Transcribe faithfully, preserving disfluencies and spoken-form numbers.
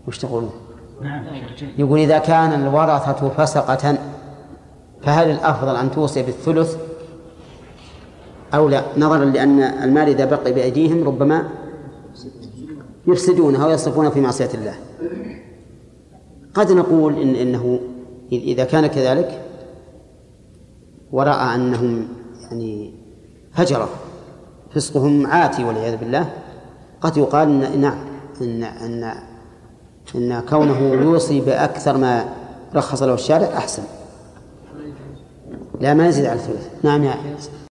وش تقولون؟ يقول إذا كان الورثة فسقة فهل الأفضل أن توصي بالثلث أو لا، نظرا لأن المال إذا بقي بأيديهم ربما يفسدونها ويصرفون في معصية الله. قد نقول إن إنه إذا كان كذلك ورأى أنهم يعني فجرة فسقهم عاتي والعياذ بالله، قد يقال إن نعم إن إن إن كونه يوصي بأكثر ما رخص له الشارع أحسن، لا ما يزيد على الثلث. نعم يا